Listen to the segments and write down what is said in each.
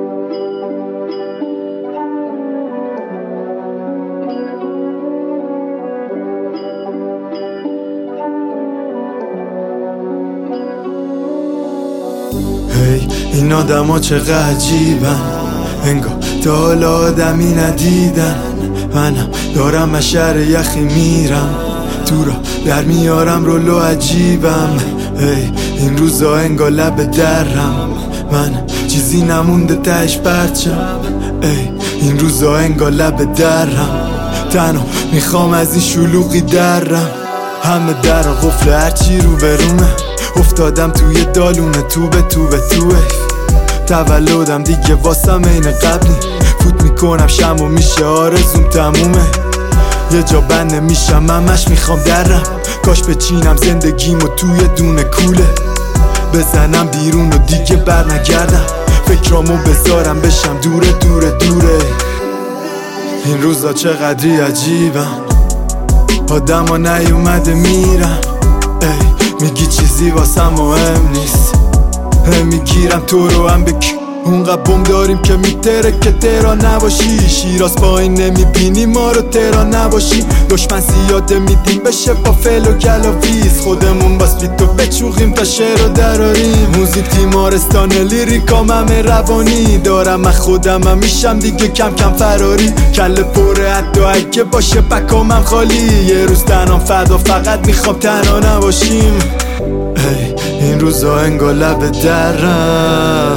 این آدم ها چقدر عجیبن، انگار تا حالا آدمی ندیدن. منم دارم از شهر یخی میرم، تو را در میارم رولو عجیبم. این روزا انگار لب درم، من چیزی نمونده تهش پرچم. این روزا انگار لب درم، تنها میخوام از این شلوغی درم. همه در قفل هرچی رو برونه، افتادم توی دالونه، تو به تولدم دیگه واسم این قبلی. فوت میکنم شم و میشه آرزوم تمومه، یه جا بند نمیشم همش میخوام درم. کاش بچینم زندگیمو توی دونه کوله، بزنم بیرون و دیگه بر نگردم. فکرامو بذارم بشم دوره دوره دوره. این روزا چقدری عجیبن، آدم ها نیومده میرن. میگی چیزی واسم مهم نیست، میگیرم تو رو هم بکی. اونقدر بم داریم که میتره که تهران نباشی. شیراز پایین نمیبینی ما رو تهران نباشی. دشمن زیاده میدیم بشه با فل و گلاویز، خودمون باس تو بچوغیم تا شعر رو دراریم. موزیک تیمارستان لیریکام همه روانی دارم، من خودم میشم دیگه کم کم فراری. کله پره حتی اگه باشه بکامم خالی. یه روز تنها فدا فقط میخوام تنها نباشیم. این روزا انگار لب درم،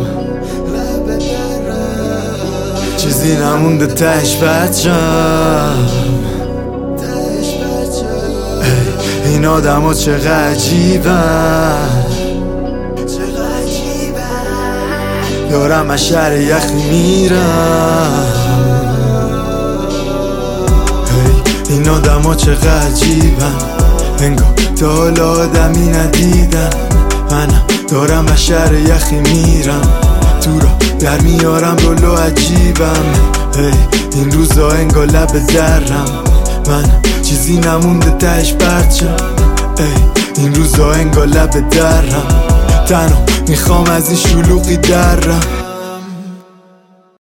چیزی نمونده تهش بچم. این آدم ها چقدر عجیبن، دارم از شهر یخی میرم. این آدم ها چقدر عجیبن، انگار تا حالا آدمی ندیدن. منم دارم از شهر یخی میرم، تو را در میارم رولو عجیبم. این روزا انگار لب درم، من چیزی نمونده تهش پرچم. این روزا انگار لب درم، تنها میخوام از این شلوغی درم.